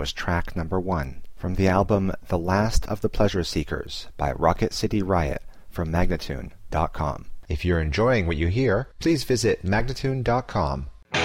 was track number 1 from the album The Last of the Pleasure Seekers by Rocket City Riot from Magnatune.com. If you're enjoying what you hear, please visit Magnatune.com.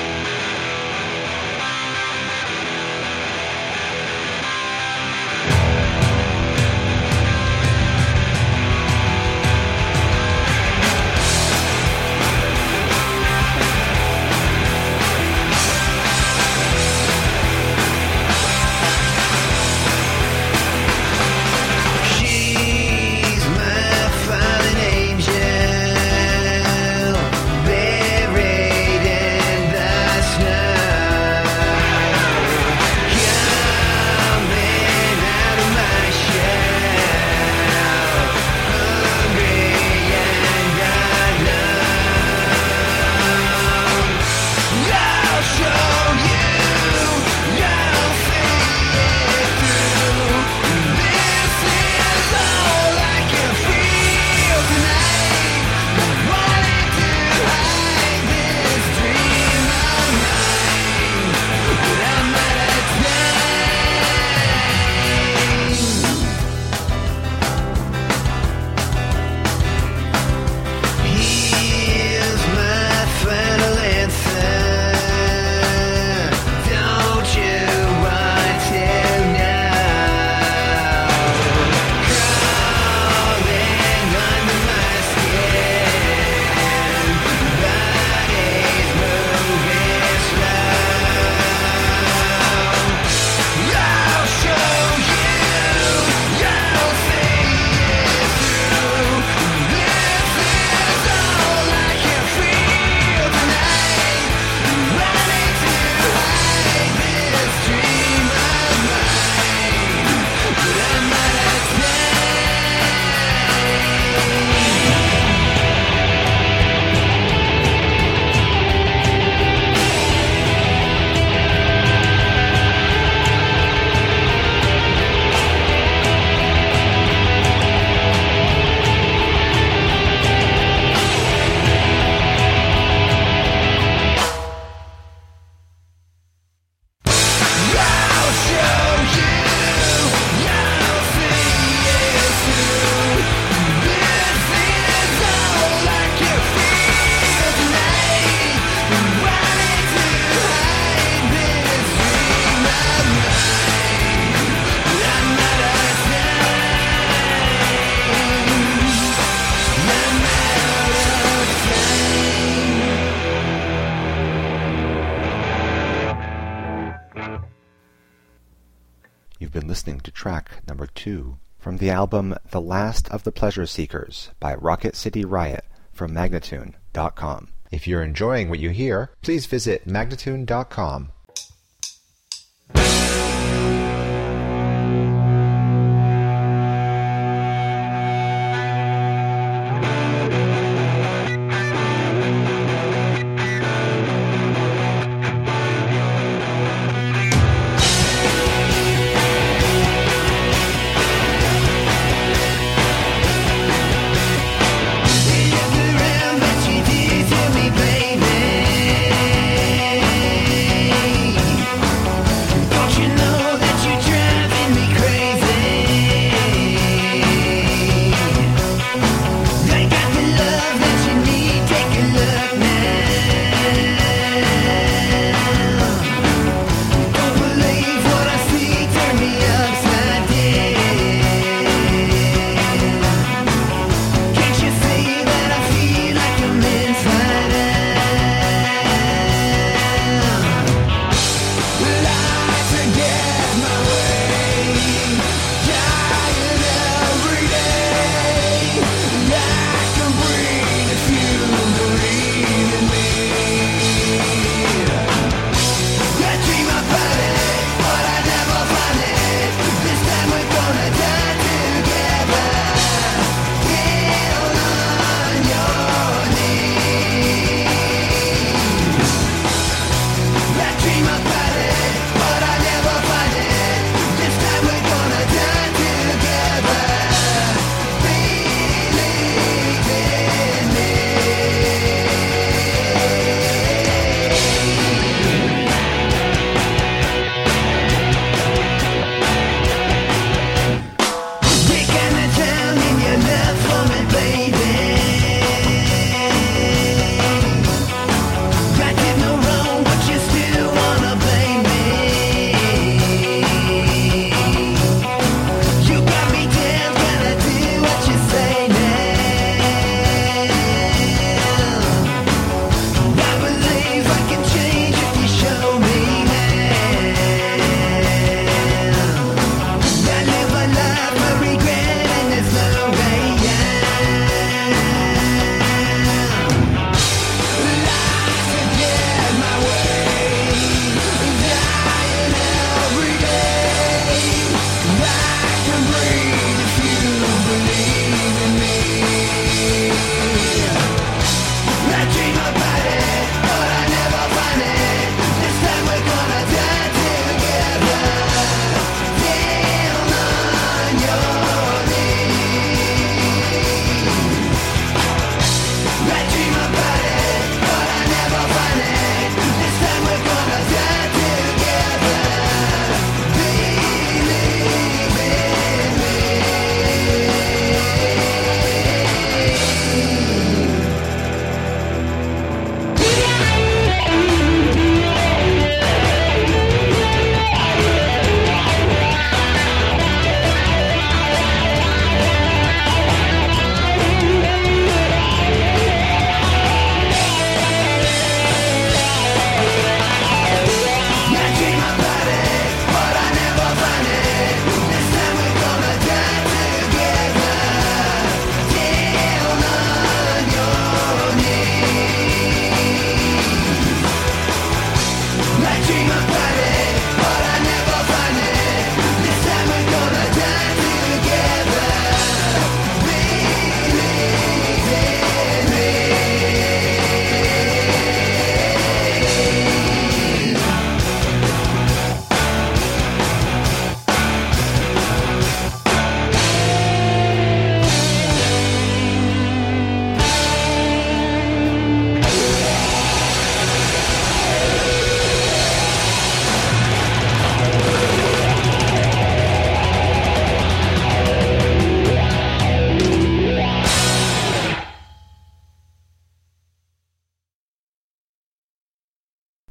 You've been listening to track number 2 from the album The Last of the Pleasure Seekers by Rocket City Riot from Magnatune.com. If you're enjoying what you hear, please visit Magnatune.com. Baby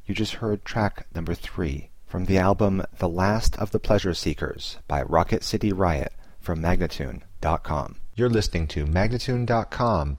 You just heard track number 3 from the album The Last of the Pleasure Seekers by Rocket City Riot from Magnatune.com. You're listening to Magnatune.com.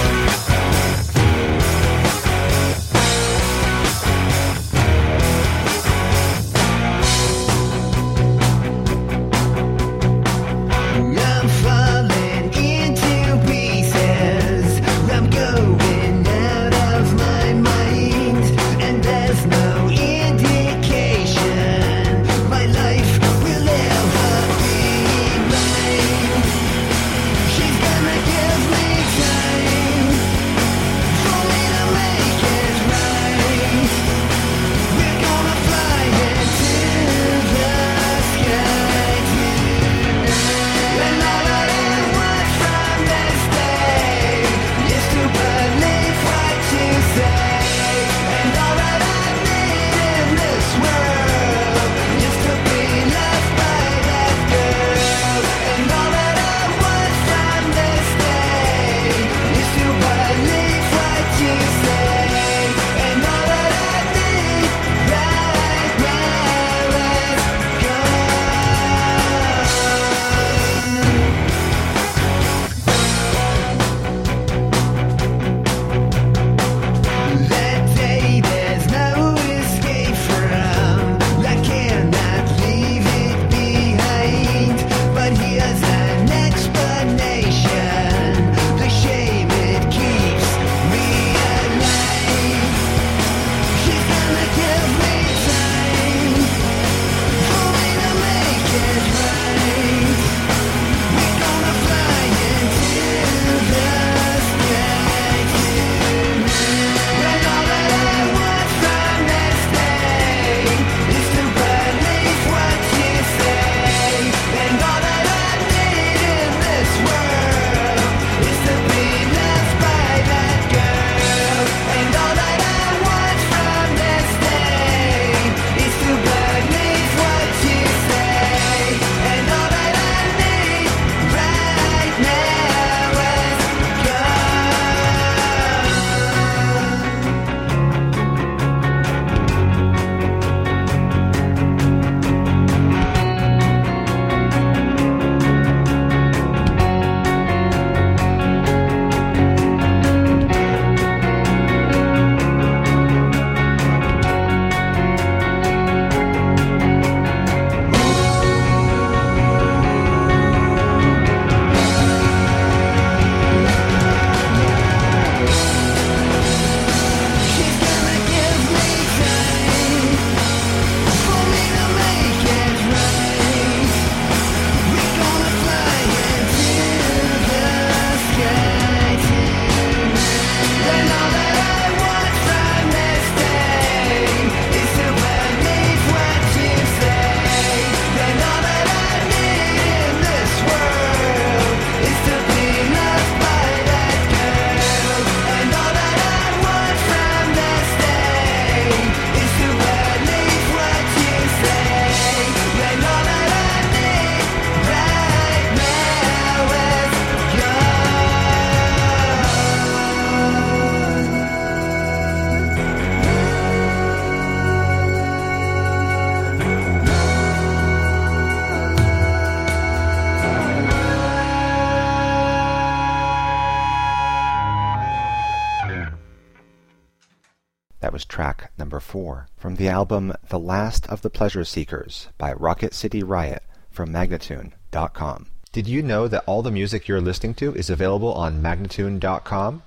That was track number 4 from the album The Last of the Pleasure Seekers by Rocket City Riot from Magnatune.com. Did you know that all the music you're listening to is available on Magnatune.com?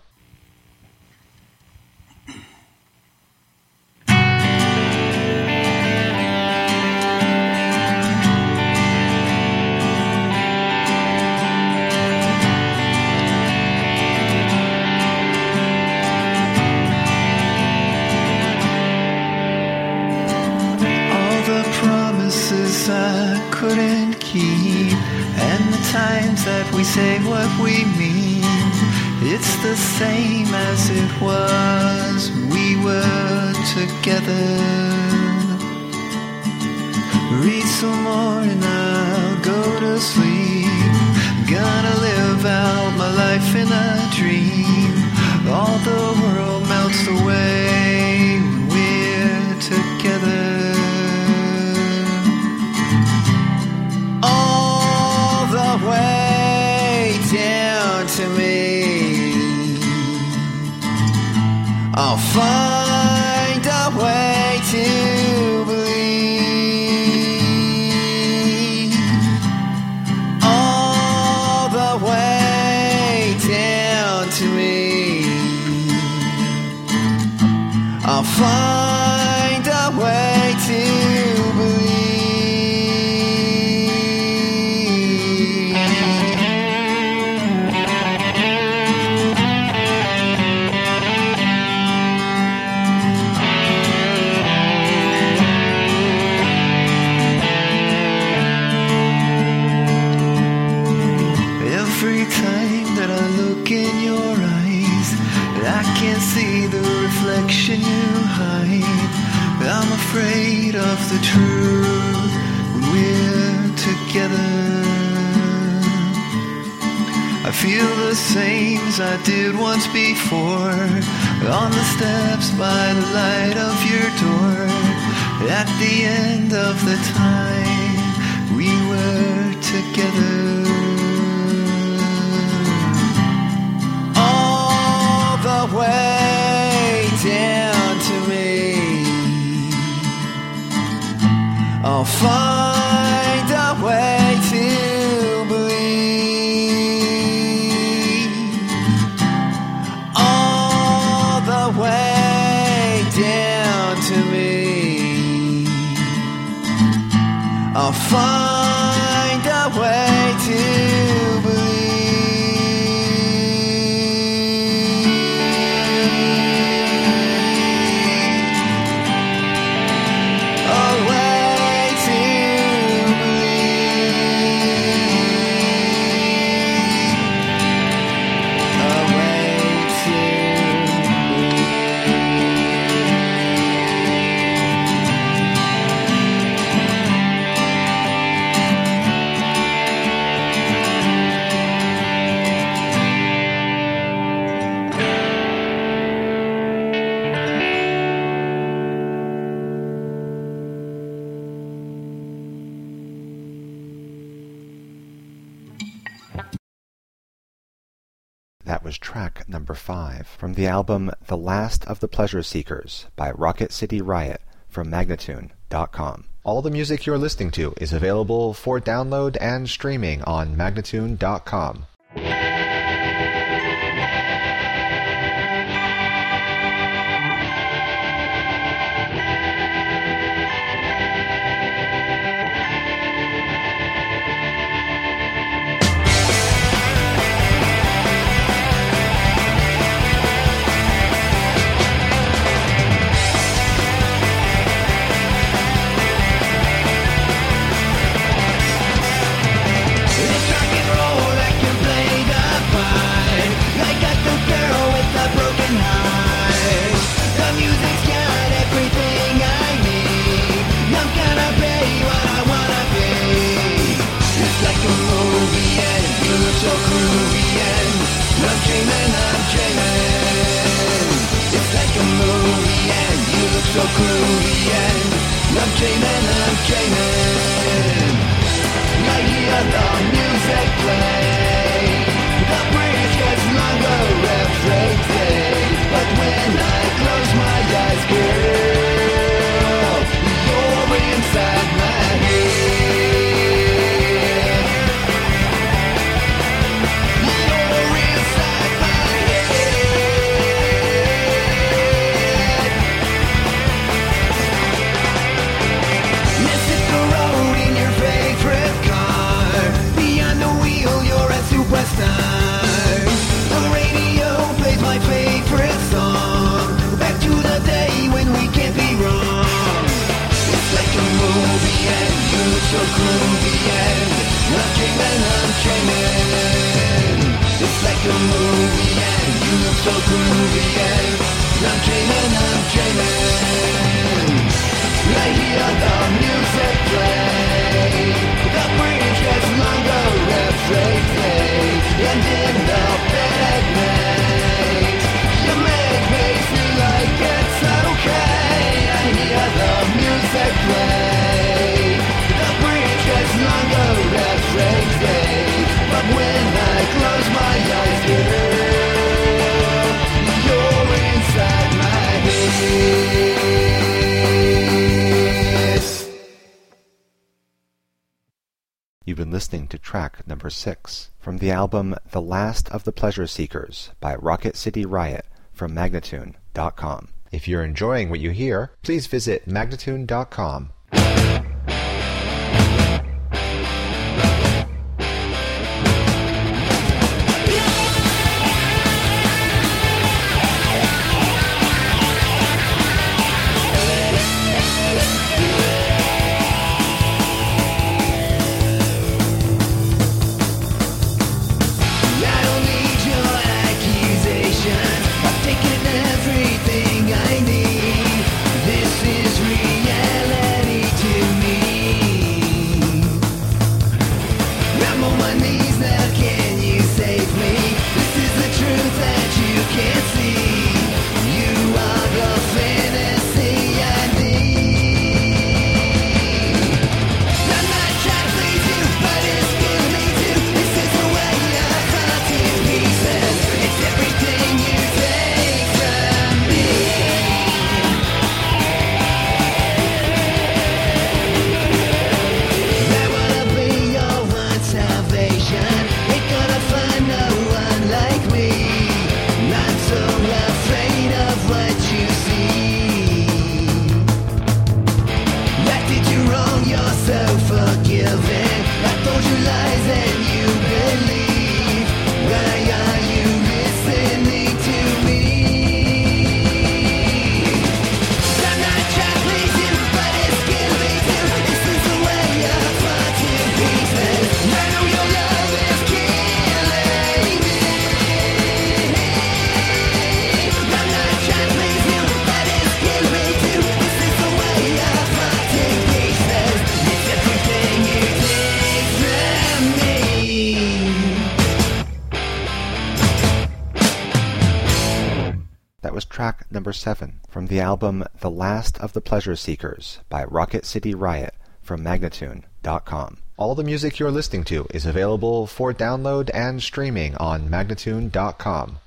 I couldn't keep, and the times that we say what we mean, it's the same as it was. We were together. Read some more and I'll go to sleep. Gonna live out my life in a dream. All the world melts away when we're find a way to believe all the way down to me. I'll find a way to believe. Every time that I look in your eyes, I can't see the reflection you hide. I'm afraid of the truth when we're together. I feel the same as I did once before, on the steps by the light of your door. At the end of the time we were together. The way down to me, I'll find a way to believe all the way down to me. I'll find a way to believe. That was track number 5 from the album The Last of the Pleasure Seekers by Rocket City Riot from Magnatune.com. All the music you're listening to is available for download and streaming on Magnatune.com. So groovy and I'm dreaming. I hear the music play, the bridge gets longer every day. But when I close my eyes, girl, you're inside my head. You're inside my head. Missing the road in your favorite car, behind the wheel you're a superstar. The radio plays my favorite song, back to the day when we can't be wrong. It's like a movie and you look so groovy and I'm dreaming. It's like a movie and you look so groovy and I'm dreaming. I hear the music play, the bridge gets longer every day, and in the bed at night, you make me feel like it's okay. I hear the music play, the bridge gets longer every day, but when I close my eyes, girl, you're inside my head. listening to track number 6 from the album The Last of the Pleasure Seekers by Rocket City Riot from Magnatune.com. If you're enjoying what you hear, please visit Magnatune.com. Track number 7 from the album The Last of the Pleasure Seekers by Rocket City Riot from Magnatune.com. All the music you're listening to is available for download and streaming on Magnatune.com.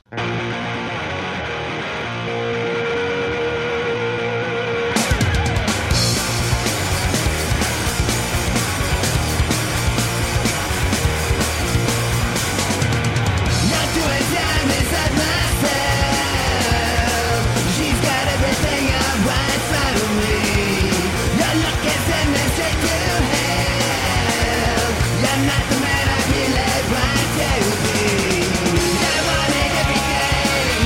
Not the man I feel like right to be. I wanted everything.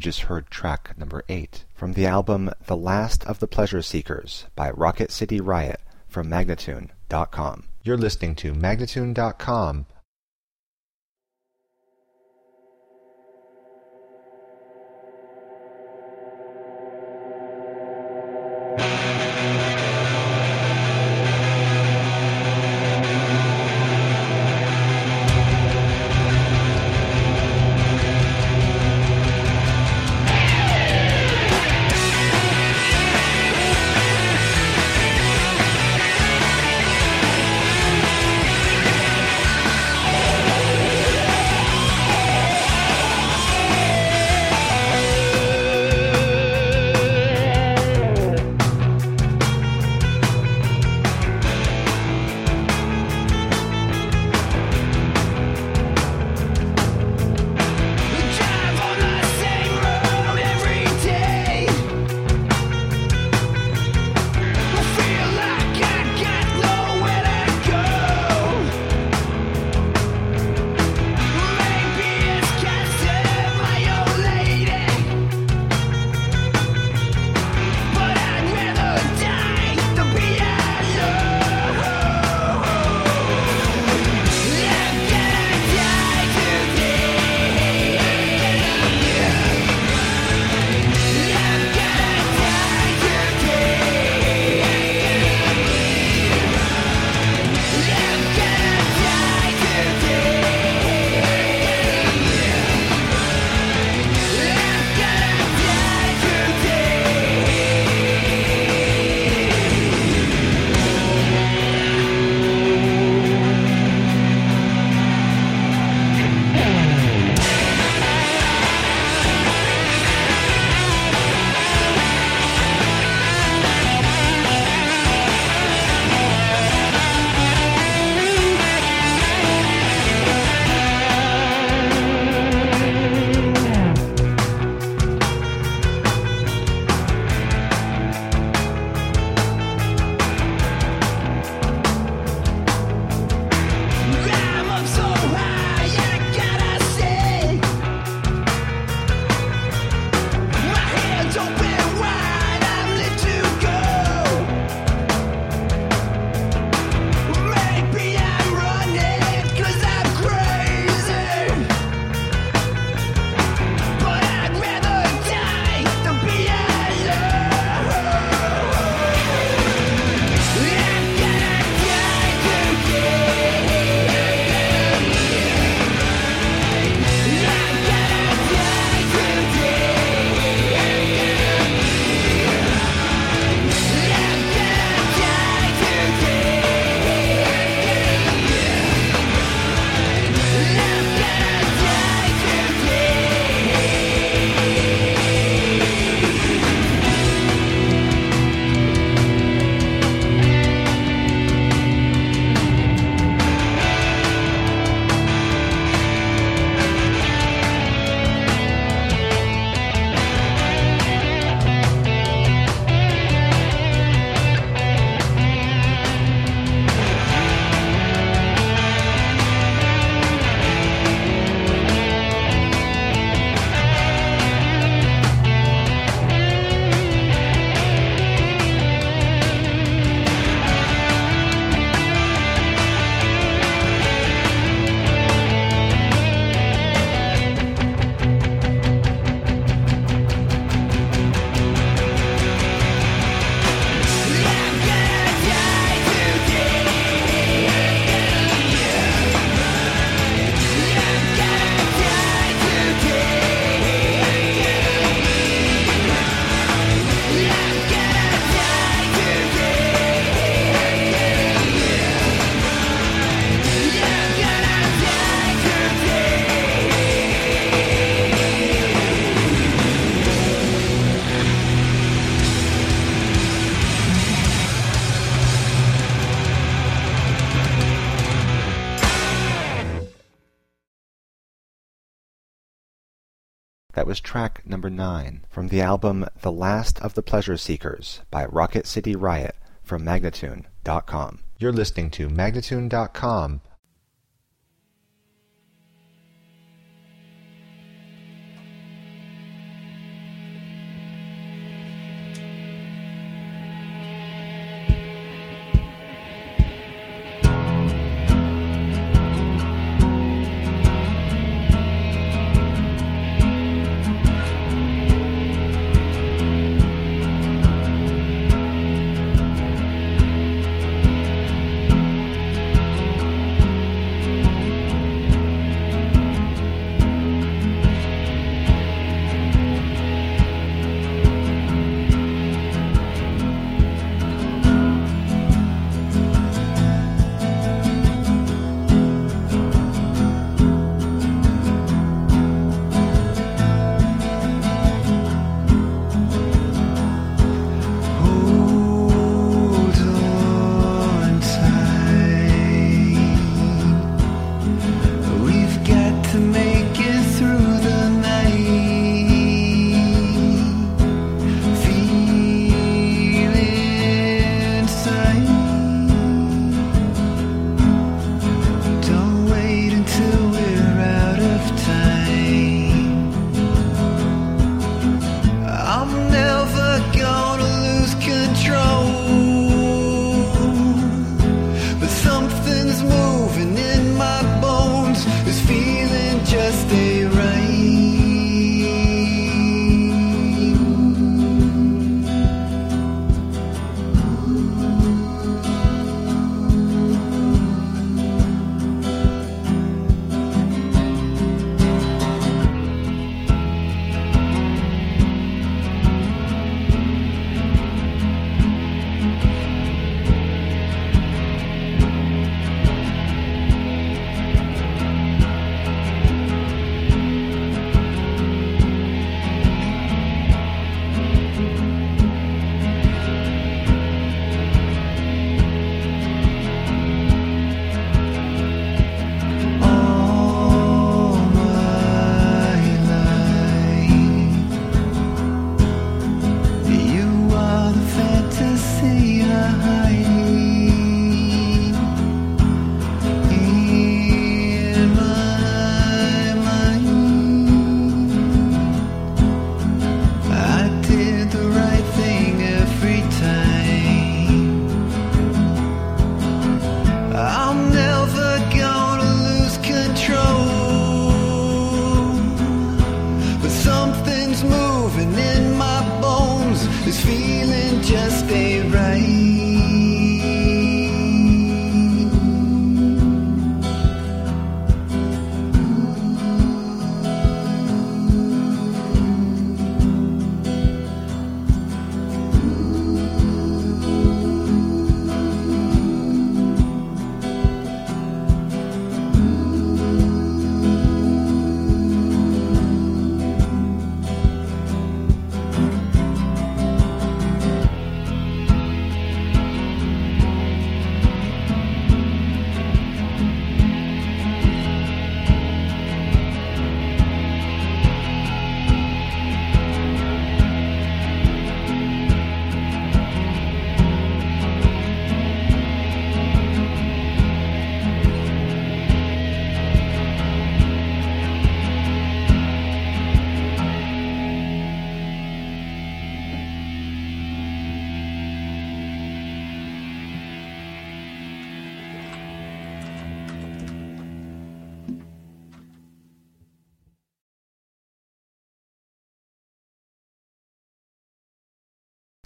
just heard track number 8 from the album The Last of the Pleasure Seekers by Rocket City Riot from Magnatune.com. You're listening to Magnatune.com. That was track number 9 from the album The Last of the Pleasure Seekers by Rocket City Riot from Magnatune.com. You're listening to Magnatune.com.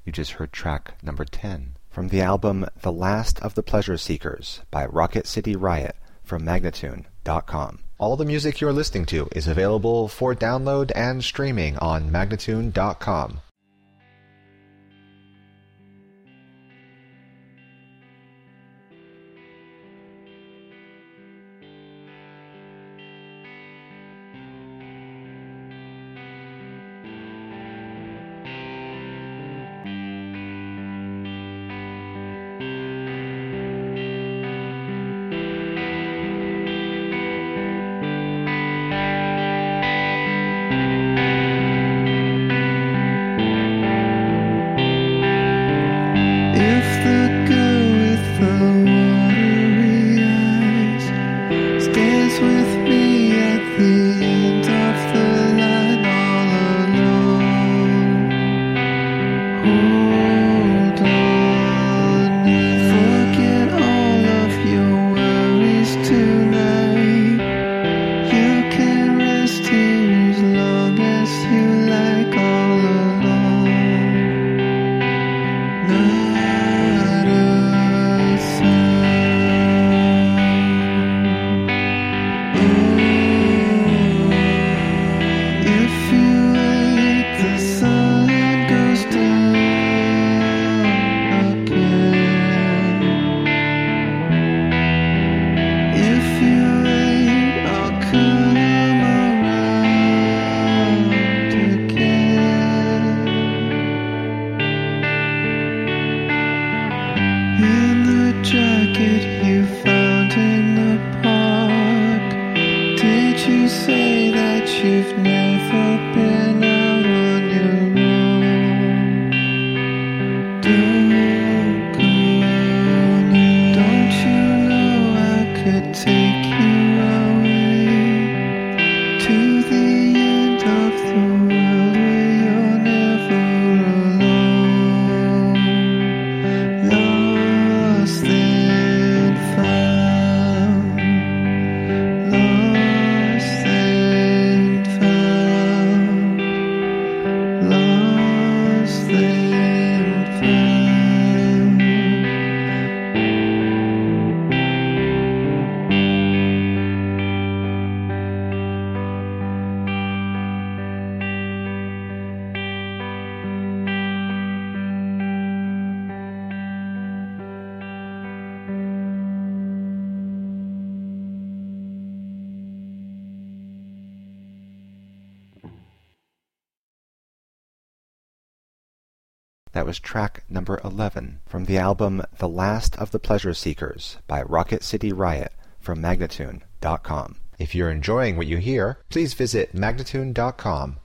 You just heard track number 10 from the album The Last of the Pleasure Seekers by Rocket City Riot from Magnatune.com. All the music you're listening to is available for download and streaming on Magnatune.com. That was track number 11 from the album The Last of the Pleasure Seekers by Rocket City Riot from Magnatune.com. If you're enjoying what you hear, please visit Magnatune.com.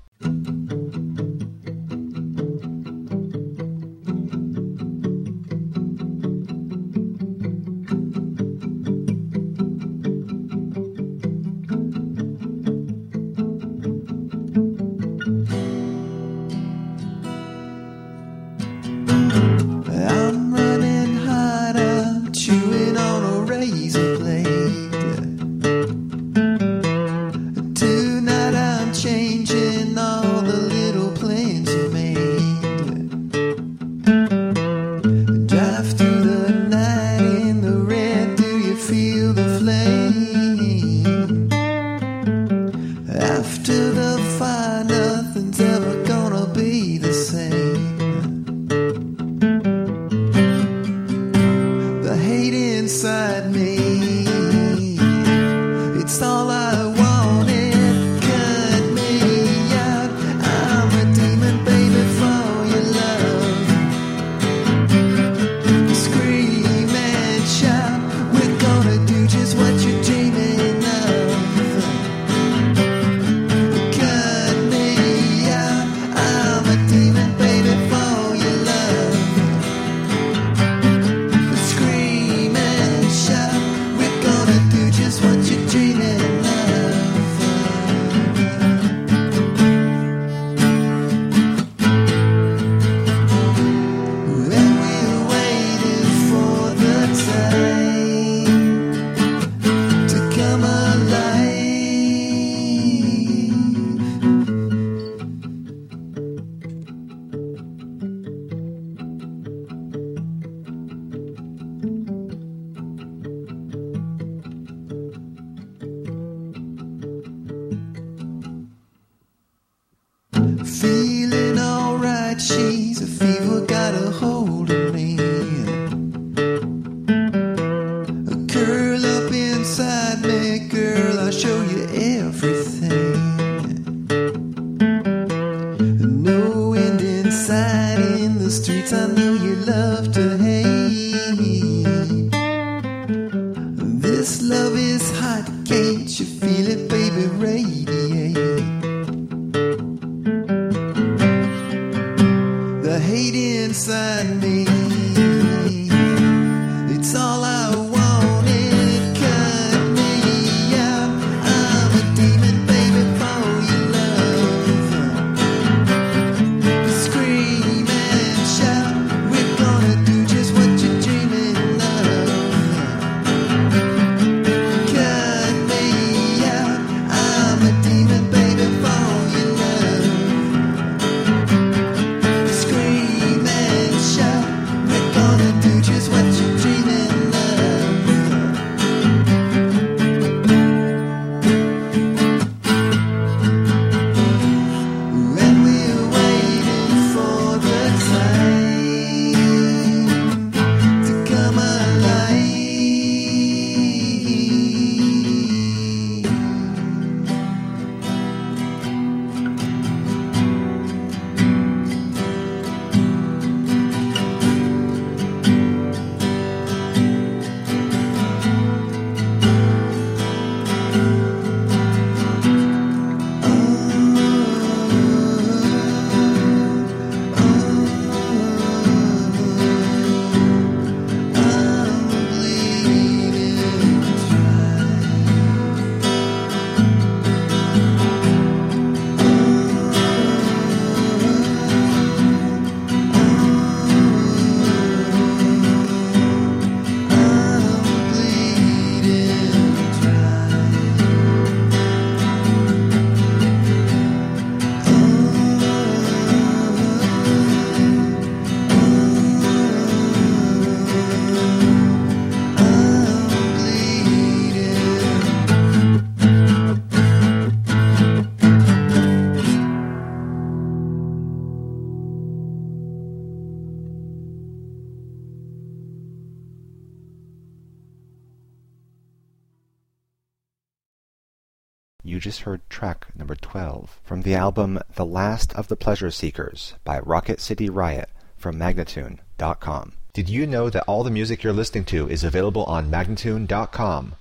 Changing all the little future's what you're dreaming of. When we're waiting for the time to come alive. You just heard track number 12 from the album The Last of the Pleasure Seekers by Rocket City Riot from Magnatune.com. Did you know that all the music you're listening to is available on Magnatune.com?